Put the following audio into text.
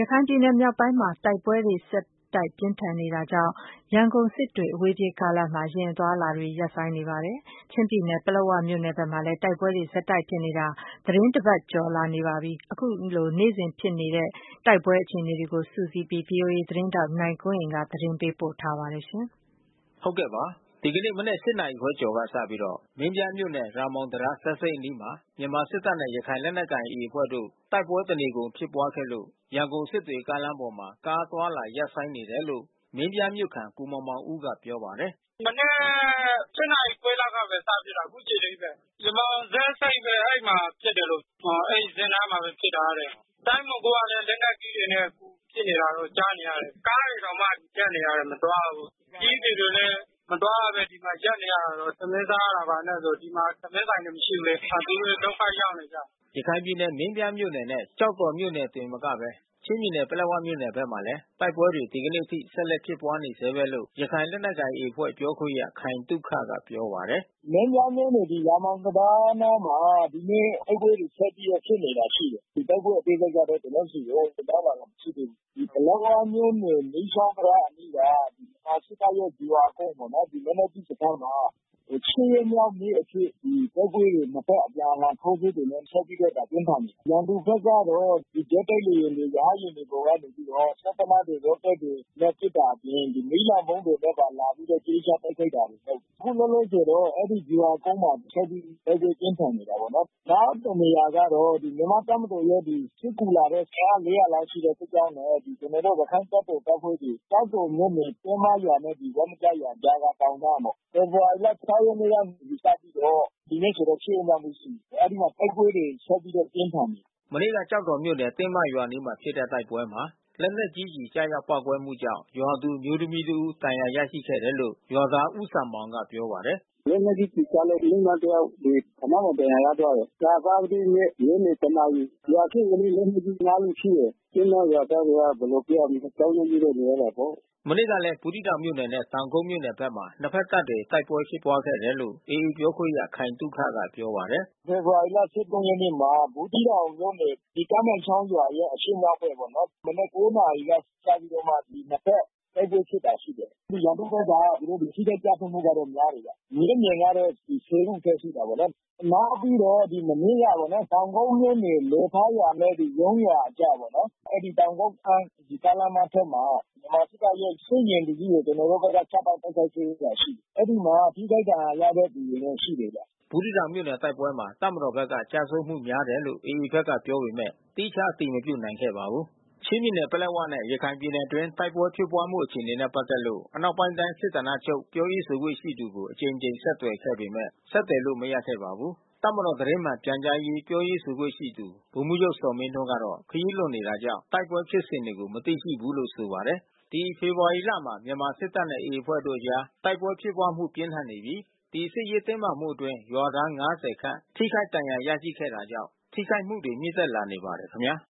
ခိုင်ပြည်နယ်မြောက်ပိုင်းမှာ တိုက်ပွဲတွေ ဆက်တိုက်ပြင်းထန်နေတာကြောင့် ရန်ကုန်-စစ်တွေ အဝေးပြေးကားလမ်းမှာ ယာဉ်အသွားအလာတွေ ရပ်ဆိုင်းနေပါတယ်။ ချင်းပြည်နယ် ပလက်ဝမြို့နယ်ဘက်မှာလည်း တိုက်ပွဲတွေ ဆက်တိုက်ဖြစ်နေတာ သီတင်းတပတ်ကျော်လာနေပါပြီ။ အခုလို နေ့စဉ်ဖြစ်နေတဲ့ တိုက်ပွဲအခြေအနေတွေကို စုစည်းပြီး ဗွီအိုအေသတင်းထောက် နိုင်ကွန်းအိန်က သတင်းပေးပို့ထားပါတယ်။ဒီကနေ့မနက် နာရီခွဲကျော်ကစပြီး မင်းပြားမြို့နယ် ရာမောင်တံတား စက်ဆိပ်အနီးမှာ မြန်မာစစ်တပ်နဲ့ ရခိုင်လက်နက်ကိုင် AA အဖွဲ့တို့ တိုက်ပွဲတနေကုန်ဖြစ်ပွားခဲ့လို့ ရန်ကုန်-စစ်တွေ ကားလမ်းပေါ်မှာ ကားအသွားအလာ ရပ်ဆိုင်းနေတယ်လို့ မင်းပြားမြို့ခံ ကိုမောင်မောင်ဦးကပြောပါတယ်။ “မနက် နာရီခွဲလောက်ကပဲ စဖြစ်တာ အခုချိန်ထိပဲ။ ရာမောင်စက်ဆိပ်ပဲ အဲဒီမှာဖြစ်တယ်လို့။ အဲဒီဇင်လမ်းမှာပဲဖြစ်တာတဲ့။ တိုင်းမငူကလည်း လက်နက်ကြီးတွေနဲ့ အခုပစ်နေတာတော့ ကြားနေရတယ်။ ကားတွေတောင်မှ ရပ်နေရတယ် မသွားရဘူး။ ခရီးသည်တွေလည်း မသွားရဘဲ ဒီမှာရပ်နေရတာတော့ ထမင်းစားရတာဘာညာဆို ဒီမှာထမင်းဆိုင်တွေ မရှိဘူးလေ။ သူတို့ဒုက္ခရောက်နေကြတယ်။ ” ရခိုင်ပြည်နယ် မင်းပြားမြို့နယ်နဲ့ ကျောက်တော်မြို့နယ်တင်မကဘဲ ချင်းပြည်နယ် ပလက်ဝမြို့နယ်ဘက်မှာလည်း တိုက်ပွဲတွေ ဒီကနေ့အထိ ဆက်လက်ဖြစ်ပွားနေဆဲပဲလို့ ရခိုင်လက်နက်ကိုင် AA အဖွဲ့ပြောခွင့်ရ ခိုင်သုခကပြောပါတယ်။ “မင်းပြားမြို့နယ် ရာမောင်တံတားနားမှာ ဒီနေ့တိုက်ပွဲတွေ ဆက်ပြီးတော့ဖြစ်နေတာရှိတယ်။ တိုက်ပွဲအသေးစိတ်ကတော့ ကျနော်တို့ဆီကို တက်လာတာမရှိသေးဘူး။ ပလက်ဝမြို့နယ် မီးချောင်းတံတားအနီးက မြန်မာစစ်တပ်ရဲ့ ဗျူဟာကုန်းပေါ့နော်။ လက်နက်ကြီးစခန်းမှာ ရက်မြောက်နေ့အဖြစ် တိုက်ပွဲတွေ နှစ်ဖက်အပြန်အလှန်ထိုးစစ်တွေ ဆက်ပြီးတော့ ပြင်းထန်နေတယ်။ ရန်သူဘက်ကတော့ ဂျက်တိုက်လေယာဉ်တွေ ရဟတ်ယာဉ်တွေပေါ်ကနေပြီးတော့ စက်သေနတ်တွေ ရော့ကက်တွေနဲ့ပစ်တာအပြင် မီးလောင်ဗုံးတွေနဲ့ပါလာပြီးတော့ ကြဲချတိုက်ခိုက်တာတွေလုပ်တယ်။ အခုလောလောဆယ်တော့ အဲဒီဗျူဟာကုန်းမှာ ဆက်ပြီးတိုက်ပွဲပြင်းထန်နေတာပေါ့နော်။ နောက်တနေရာကတော့ မြန်မာ့တပ်မတော်ရဲ့ စစ်ကူလာတဲ့ အင်အား လောက်ရှိတဲ့စစ်ကြောင်းနဲ့ ကျနော်တို့ ရခိုင့်တပ်တော်တပ်ဖွဲ့တွေ ကျောက်တော်မြို့နယ် တင်းမရွာနဲ့ ဝက်မကျရွာကြားက တောင်တန်းပေါ့။ ဖေဖော်ဝါရီလ ရက်နေ့ကနေစပြီးတော့ ဒီနေ့ဆိုတော့ ရက်မြောက်နေ့ရှိပြီ။ အဲဒီမှာတိုက်ပွဲတွေ ဆက်ပြီးတော့ပြင်းထန်နေတယ်။” မနေ့က ကျောက်တော်မြို့နယ် တင်းမရွာအနီးမှာဖြစ်တဲ့တိုက်ပွဲမှာ လက်နက်ကြီးကျည် ကျရောက်ပေါက်ကွဲမှုကြောင့် ရွာသူအမျိုးသမီးတဦး ဒဏ်ရာရရှိခဲ့တယ်လို့ ရွာသားဦးစံမောင်ကပြောပါတယ်။ “လက်နက်ကြီးကျည်ကျလို့ မိန်းမတယောက် ခမောင်းမှာဒဏ်ရာရသွားတယ်။ ကြာသပတေးနေ့ ညနေ နာရီ။ ရွာထဲကိုလက်နက်ကြီး လုံးထိတယ်။ တင်းမရွာသားတွေက ဘယ်လိုပြောရမလဲ ကြောက်ရွံ့ပြီးတော့နေရတာပေါ့။ ” မနေ့ကလည်း ဘူးသီးတောင်မြို့နယ်နဲ့ တောင်ကုတ်မြို့နယ်ဘက်မှာ နှစ်ဖက်တပ်တွေ တိုက်ပွဲဖြစ်ပွားခဲ့တယ်လို့ AA ပြောခွင့်ရ ခိုင်သုခကပြောပါတယ်။ “ဖေဖော်ဝါရီလ ရက်နေ့မှာ ဘူးသီးတောင်မြို့နယ် ကမ်းထောင်းချောင်းရွာရဲ့အရှေ့မြောက်ဘက်ပေါ့နော်။ မနက် နာရီကစပြီးတော့မှ နှစ်ဖက်တိုက်ပွဲဖြစ်တာရှိတယ်။ ရန်သူဘက်က ထိခိုက်ကျဆုံးမှုကတော့များတယ်ဗျ။ မြေပြင်ကတော့ ခု အထက်ရှိတာပေါ့နော်။ နောက်ပြီးတော့ မနေ့ကပေါ့နော် တောင်ကုတ်မြို့နယ် လယ်ထားရွာနဲ့ရုံးရွာအကြားပေါ့နော်။ အဲဒီတောင်ကုတ်အမ်း ကားလမ်းမထက်မှာ မြန်မာစစ်တပ်ရဲ့စစ်ယာဉ်တစီးကို ကျနော်တို့ဘက်က ဖြတ်တောက်တိုက်ခိုက်ခဲ့တာရှိတယ်။ အဲဒီမှာထိခိုက်ဒဏ်ရာရတဲ့သူတွေလည်းရှိတယ်ဗျ။ ” ဘူးသီးတောင်မြို့နယ်တိုက်ပွဲမှာ တပ်မတော်ဘက်က ကျဆုံးမှုများတယ်လို့ AA ဘက်ကပြောပေမဲ့ သီးခြားအတည်မပြုနိုင်ခဲ့ပါဘူး။ ချင်းပြည်နယ် ပလက်ဝနဲ့ ရခိုင်ပြည်နယ်အတွင်း တိုက်ပွဲဖြစ်ပွားမှုအခြေအနေနဲ့ ပတ်သက်လို့ အနောက်ပိုင်းတိုင်းစစ်ဌာနချုပ် ပြောရေးဆိုခွင့်ရှိသူကို အကြိမ်ကြိမ်ဆက်သွယ်ခဲ့ပေမဲ့ ဆက်သွယ်လို့ မရခဲ့ပါဘူး။ တပ်မတော်သတင်းမှန်ပြန်ကြားရေးပြောရေးဆိုခွင့်ရှိသူ ဗိုလ်မှူးချုပ်ဇော်မင်းထွန်းကတော့ ခရီးလွန်နေတာကြောင့် တိုက်ပွဲဖြစ်စဉ်တွေကို မသိရှိဘူးလို့ဆိုပါတယ်။ ဒီဖေဖော်ဝါရီလမှာ မြန်မာစစ်တပ်နဲ့ AA အဖွဲ့တို့အကြား တိုက်ပွဲဖြစ်ပွားမှုပြင်းထန်နေပြီး ဒီစစ်ရေးတင်းမာမှုအတွင်း ရွာသား ခန့် ထိခိုက်ဒဏ်ရာရရှိခဲ့တာကြောင့် ထိခိုက်မှုတွေ မြင့်တက်လာနေပါတယ်ခင်ဗျာ